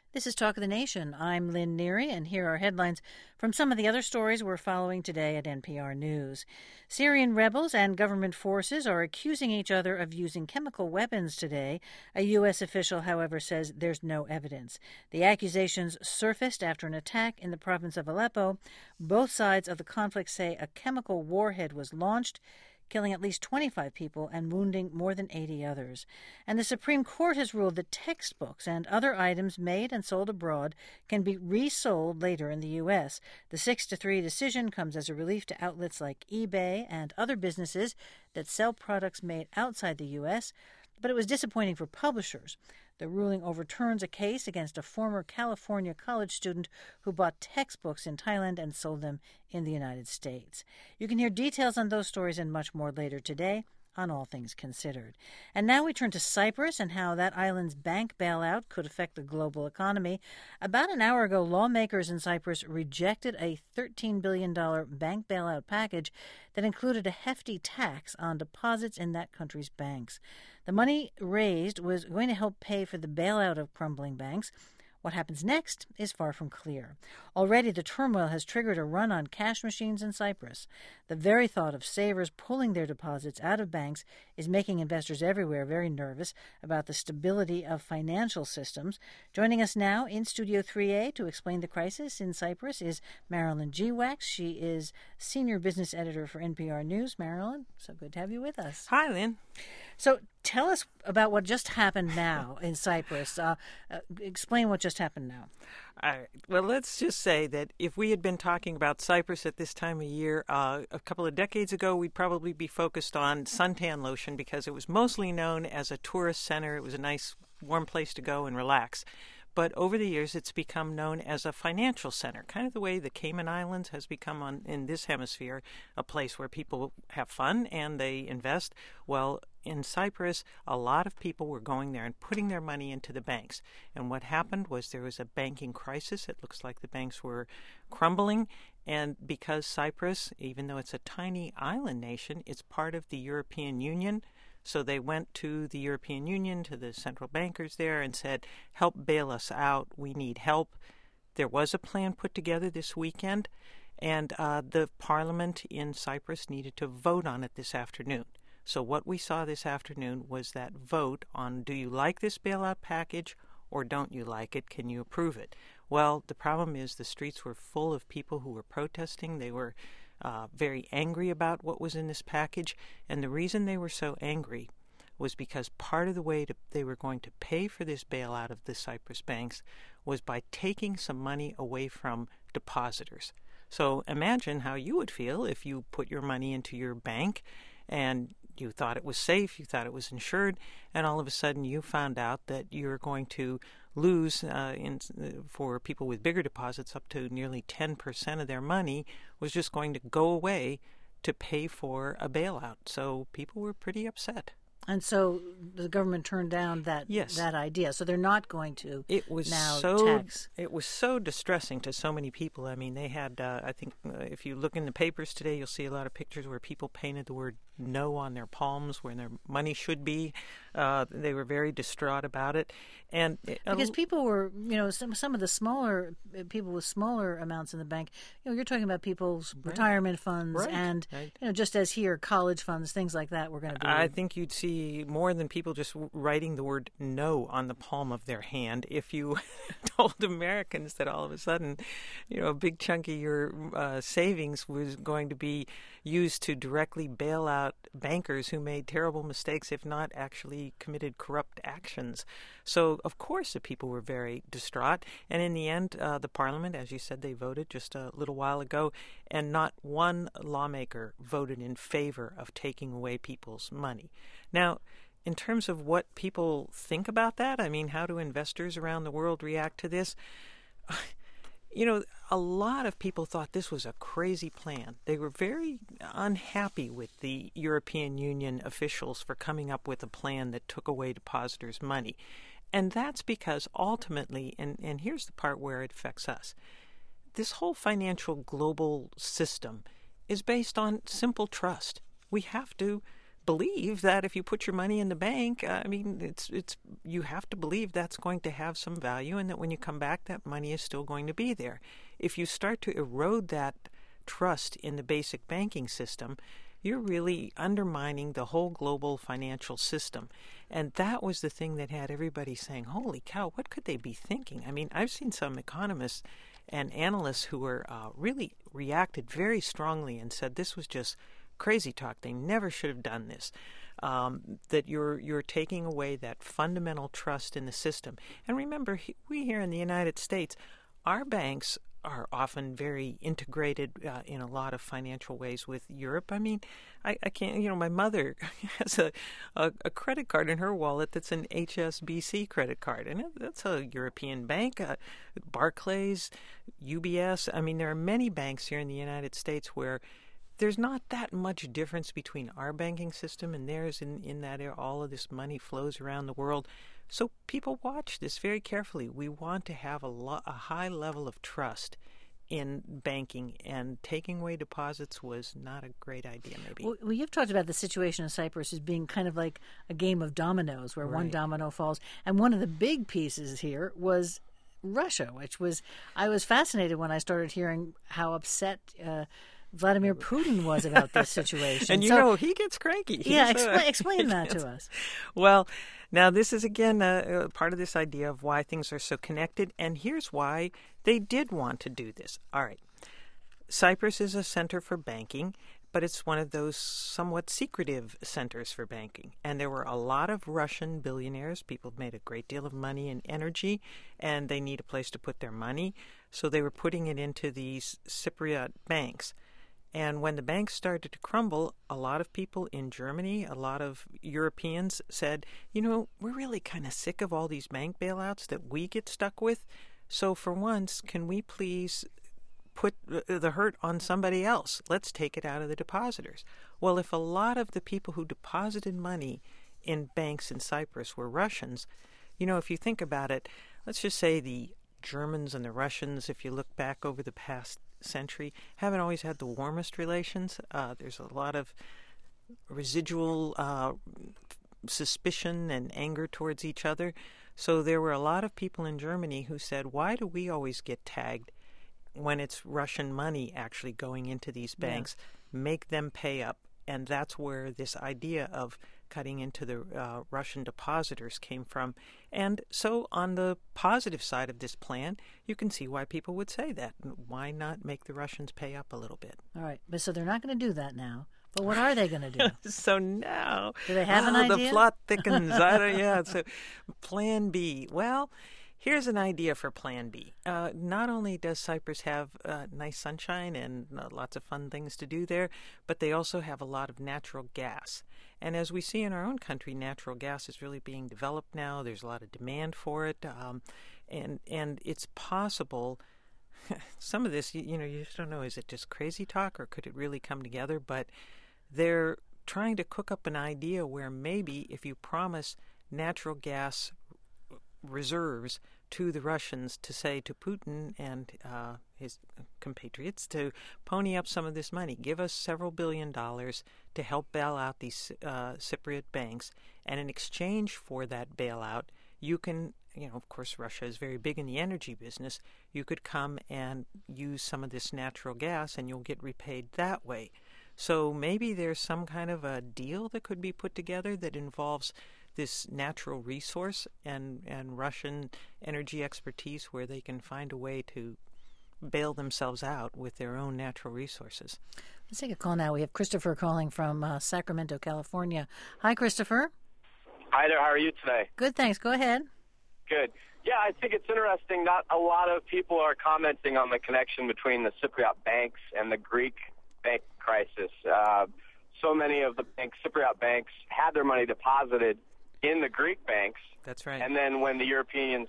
This is Talk of the Nation. I'm Lynn Neary, and here are headlines from some of the other stories we're following today at NPR News. Syrian rebels and government forces are accusing each other of using chemical weapons today. A U.S. official, however, says there's no evidence. The accusations surfaced after an attack in the province of Aleppo. Both sides of the conflict say a chemical warhead was launched, killing at least 25 people and wounding more than 80 others. And the Supreme Court has ruled that textbooks and other items made and sold abroad can be resold later in the U.S. The 6-3 decision comes as a relief to outlets like eBay and other businesses that sell products made outside the U.S., but it was disappointing for publishers. The ruling overturns a case against a former California college student who bought textbooks in Thailand and sold them in the United States. You can hear details on those stories and much more later today on All Things Considered. And now we turn to Cyprus and how that island's bank bailout could affect the global economy. About an hour ago, lawmakers in Cyprus rejected a $13 billion bank bailout package that included a hefty tax on deposits in that country's banks. The money raised was going to help pay for the bailout of crumbling banks. What happens next is far from clear. Already the turmoil has triggered a run on cash machines in Cyprus. The very thought of savers pulling their deposits out of banks is making investors everywhere very nervous about the stability of financial systems. Joining us now in Studio 3A to explain the crisis in Cyprus is Marilyn Geewax. She is senior business editor for NPR News. Marilyn, so good to have you with us. Hi, Lynn. So tell us about what just happened now in Cyprus. Explain what just happened now. Well, let's just say that if we had been talking about Cyprus at this time of year a couple of decades ago, we'd probably be focused on suntan lotion because it was mostly known as a tourist center. It was a nice, warm place to go and relax. But over the years, it's become known as a financial center, kind of the way the Cayman Islands has become in this hemisphere a place where people have fun and they invest. Well, in Cyprus, a lot of people were going there and putting their money into the banks. And what happened was there was a banking crisis. It looks like the banks were crumbling. And because Cyprus, even though it's a tiny island nation, it's part of the European Union. So they went to the European Union, to the central bankers there, and said, help bail us out. We need help. There was a plan put together this weekend, and the parliament in Cyprus needed to vote on it this afternoon. So what we saw this afternoon was that vote on, do you like this bailout package or don't you like it? Can you approve it? Well, the problem is the streets were full of people who were protesting. They were very angry about what was in this package. And the reason they were so angry was because part of the way they were going to pay for this bailout of the Cyprus banks was by taking some money away from depositors. So imagine how you would feel if you put your money into your bank and you thought it was safe, you thought it was insured, and all of a sudden you found out that you're going to lose, for people with bigger deposits, up to nearly 10% of their money was just going to go away to pay for a bailout. So people were pretty upset. And so the government turned down that idea. So they're not going to tax. It was so distressing to so many people. I mean, they had, I think, if you look in the papers today, you'll see a lot of pictures where people painted the word no on their palms where their money should be. They were very distraught about it. And because people were, some of the smaller people with smaller amounts in the bank, you're talking about people's retirement funds and, just as here, college funds, things like that were going to be. I think you'd see more than people just writing the word no on the palm of their hand if you told Americans that all of a sudden, a big chunk of your savings was going to be used to directly bail out bankers who made terrible mistakes, if not actually committed corrupt actions. So, of course, the people were very distraught. And in the end, the parliament, as you said, they voted just a little while ago, and not one lawmaker voted in favor of taking away people's money. Now, in terms of what people think about that, I mean, how do investors around the world react to this? A lot of people thought this was a crazy plan. They were very unhappy with the European Union officials for coming up with a plan that took away depositors' money. And that's because ultimately, and here's the part where it affects us, this whole financial global system is based on simple trust. We have to believe that if you put your money in the bank, I mean, it's you have to believe that's going to have some value, and that when you come back, that money is still going to be there. If you start to erode that trust in the basic banking system, you're really undermining the whole global financial system. And that was the thing that had everybody saying, holy cow, what could they be thinking? I mean, I've seen some economists and analysts who were really reacted very strongly and said this was just crazy talk. They never should have done this. That you're taking away that fundamental trust in the system. And remember, we here in the United States, our banks are often very integrated in a lot of financial ways with Europe. I mean, I can't, my mother has a credit card in her wallet that's an HSBC credit card, and that's a European bank. Barclays, UBS. I mean, there are many banks here in the United States where there's not that much difference between our banking system and theirs in that all of this money flows around the world. So people watch this very carefully. We want to have a high level of trust in banking, and taking away deposits was not a great idea, maybe. Well, you've talked about the situation in Cyprus as being kind of like a game of dominoes where one domino falls. And one of the big pieces here was Russia, I was fascinated when I started hearing how upset Vladimir Putin was about this situation. And he gets cranky. Yeah, explain that to us. Well, now this is again part of this idea of why things are so connected, and here's why they did want to do this. All right. Cyprus is a center for banking, but it's one of those somewhat secretive centers for banking. And there were a lot of Russian billionaires. People made a great deal of money and energy, and they need a place to put their money. So they were putting it into these Cypriot banks. And when the banks started to crumble, a lot of people in Germany, a lot of Europeans said, we're really kind of sick of all these bank bailouts that we get stuck with. So for once, can we please put the hurt on somebody else? Let's take it out of the depositors. Well, if a lot of the people who deposited money in banks in Cyprus were Russians, if you think about it, let's just say the Germans and the Russians, if you look back over the past century, haven't always had the warmest relations. There's a lot of residual suspicion and anger towards each other. So there were a lot of people in Germany who said, why do we always get tagged when it's Russian money actually going into these banks? Yeah. Make them pay up. And that's where this idea of cutting into the Russian depositors came from. And so on the positive side of this plan, you can see why people would say that. Why not make the Russians pay up a little bit? All right. But so they're not going to do that now. But what are they going to do? So now... Do they have an idea? The plot thickens. So Plan B. Well, here's an idea for Plan B. Not only does Cyprus have nice sunshine and lots of fun things to do there, but they also have a lot of natural gas. And as we see in our own country, natural gas is really being developed now. There's a lot of demand for it. And it's possible... Some of this, you just don't know, is it just crazy talk or could it really come together? But they're trying to cook up an idea where maybe if you promise natural gas reserves to the Russians, to say to Putin and his compatriots to pony up some of this money, give us several $billions to help bail out these Cypriot banks, and in exchange for that bailout, you can, of course, Russia is very big in the energy business. You could come and use some of this natural gas and you'll get repaid that way. So maybe there's some kind of a deal that could be put together that involves this natural resource and Russian energy expertise where they can find a way to bail themselves out with their own natural resources. Let's take a call now. We have Christopher calling from Sacramento, California. Hi, Christopher. Hi there. How are you today? Good, thanks. Go ahead. Good. Yeah, I think it's interesting. Not a lot of people are commenting on the connection between the Cypriot banks and the Greek bank crisis. So many of the Cypriot banks had their money deposited in the Greek banks. That's right. And then when the European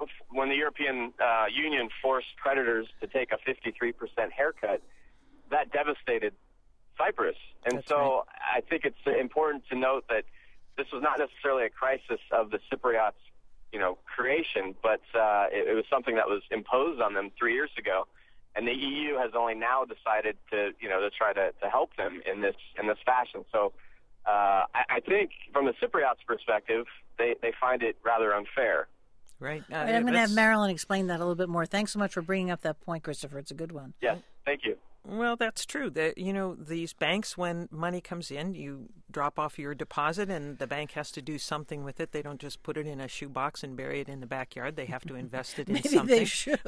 Union forced creditors to take a 53% haircut, that devastated Cyprus. And That's so right. I think it's important to note that this was not necessarily a crisis of the Cypriots, creation, but it was something that was imposed on them 3 years ago, and the EU has only now decided to try to help them in this fashion. So I think from the Cypriots' perspective, they find it rather unfair. Right. All right, I'm going to have Marilyn explain that a little bit more. Thanks so much for bringing up that point, Christopher. It's a good one. Yes, thank you. Well, that's true. These banks, when money comes in, you drop off your deposit and the bank has to do something with it. They don't just put it in a shoebox and bury it in the backyard. They have to invest it in Maybe something. They should.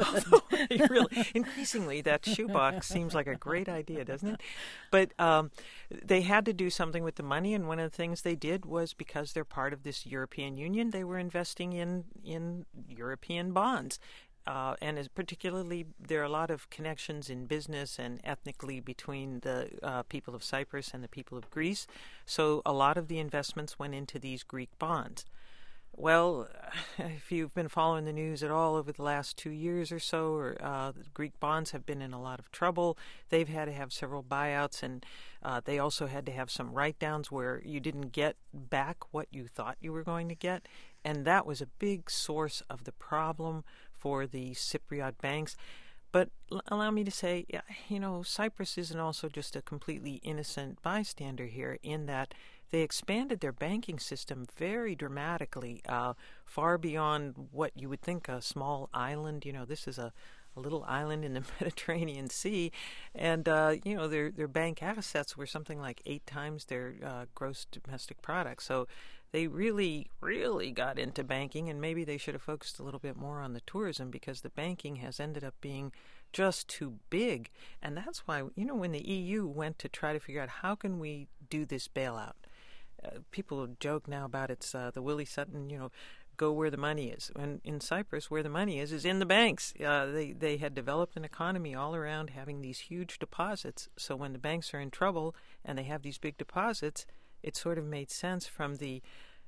Increasingly, that shoebox seems like a great idea, doesn't it? But they had to do something with the money, and one of the things they did was, because they're part of this European Union, they were investing in European bonds. And particularly, there are a lot of connections in business and ethnically between the people of Cyprus and the people of Greece. So a lot of the investments went into these Greek bonds. Well, if you've been following the news at all over the last 2 years or so, the Greek bonds have been in a lot of trouble. They've had to have several buyouts, and they also had to have some write-downs where you didn't get back what you thought you were going to get. And that was a big source of the problem for the Cypriot banks. But allow me to say, Cyprus isn't also just a completely innocent bystander here, in that they expanded their banking system very dramatically, far beyond what you would think a small island. This is a little island in the Mediterranean Sea, and their bank assets were something like 8 times their gross domestic product. So they really, really got into banking, and maybe they should have focused a little bit more on the tourism, because the banking has ended up being just too big. And that's why, when the EU went to try to figure out how can we do this bailout, people joke now about it's the Willie Sutton, go where the money is. And in Cyprus, where the money is in the banks. They had developed an economy all around having these huge deposits. So when the banks are in trouble and they have these big deposits, it sort of made sense from the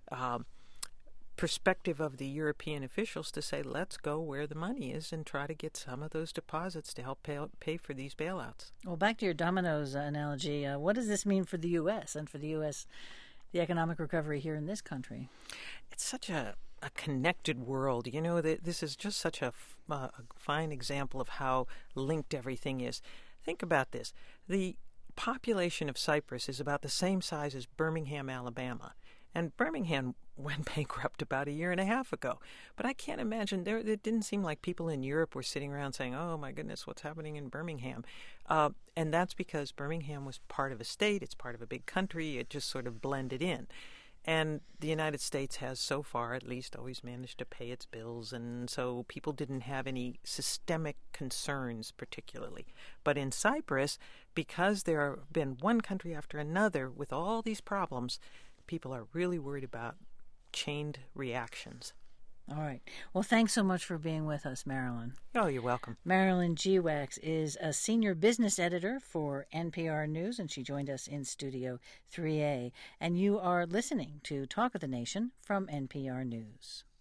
perspective of the European officials to say, let's go where the money is and try to get some of those deposits to help pay for these bailouts. Well, back to your dominoes analogy, what does this mean for the U.S. and for the U.S., the economic recovery here in this country? It's such a connected world. This is just such a fine example of how linked everything is. Think about this. The population of Cyprus is about the same size as Birmingham, Alabama. And Birmingham went bankrupt about 1.5 years ago. But I can't imagine, it didn't seem like people in Europe were sitting around saying, oh my goodness, what's happening in Birmingham? And that's because Birmingham was part of a state, it's part of a big country, it just sort of blended in. And the United States has so far, at least, always managed to pay its bills, and so people didn't have any systemic concerns particularly. But in Cyprus, because there have been one country after another with all these problems, people are really worried about chained reactions. All right. Well, thanks so much for being with us, Marilyn. Oh, you're welcome. Marilyn Geewax is a senior business editor for NPR News, and she joined us in Studio 3A. And you are listening to Talk of the Nation from NPR News.